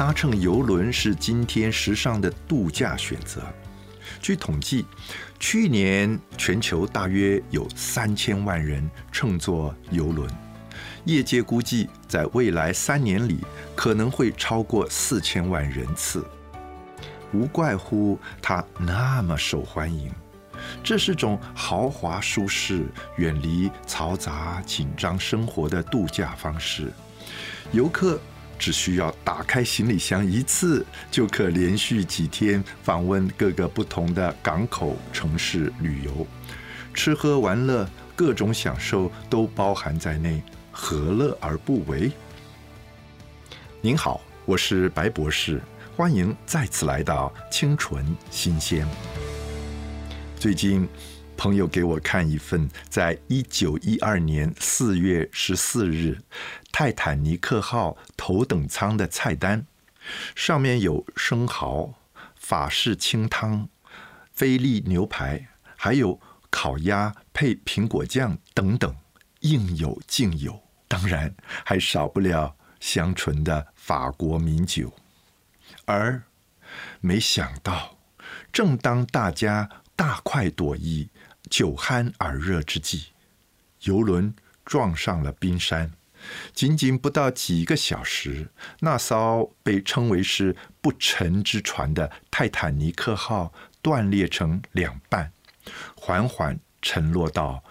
搭乘邮轮是今天时尚的度假选择。据统计，去年全球大约有3000万人乘坐邮轮，业界估计在未来3年里可能会超过4000万人次。无怪乎它那么受欢迎，这是种豪华舒适、远离嘈杂紧张生活的度假方式。游客只需要打开行李箱一次，就可连续几天访问各个不同的港口城市旅游，吃喝玩乐各种享受都包含在内，何乐而不为？您好，我是白博士，欢迎再次来到清纯新鲜。最近朋友给我看一份在1912年4月14日泰坦尼克号头等舱的菜单，上面有生蚝、法式清汤、菲力牛排，还有烤鸭配苹果酱等等，应有尽有。当然还少不了香醇的法国名酒。而没想到，正当大家大快朵颐、酒酣耳热之际，邮轮撞上了冰山。仅仅不到几个小时，那艘被称为是不沉之船的泰坦尼克号断裂成2半，缓缓沉落到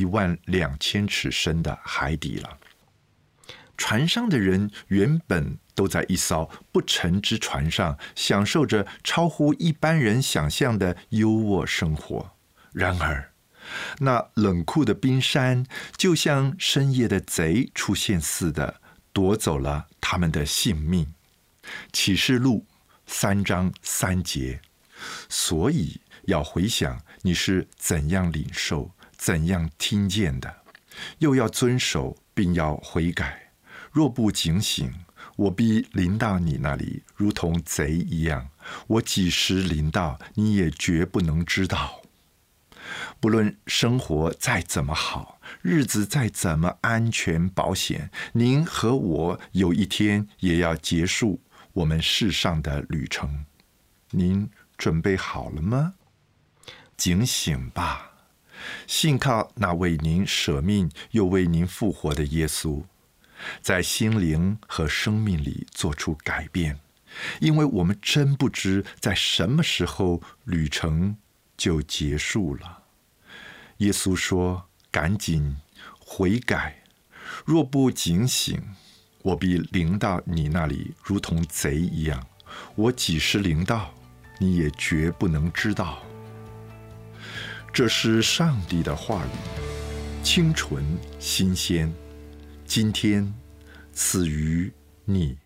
12000尺深的海底了。船上的人原本都在一艘不沉之船上享受着超乎一般人想象的优渥生活，然而那冷酷的冰山就像深夜的贼出现似的，夺走了他们的性命。启示录3章3节。所以要回想你是怎样领受、怎样听见的，又要遵守并要悔改。若不警醒，我必临到你那里，如同贼一样。我几时临到，你也绝不能知道。不论生活再怎么好，日子再怎么安全保险，您和我有一天也要结束我们世上的旅程。您准备好了吗？警醒吧，信靠那为您舍命又为您复活的耶稣，在心灵和生命里做出改变，因为我们真不知在什么时候旅程就结束了。耶稣说：赶紧悔改，若不警醒，我必临到你那里，如同贼一样。我几时临到，你也绝不能知道。这是上帝的话语，清纯新鲜，今天赐予你。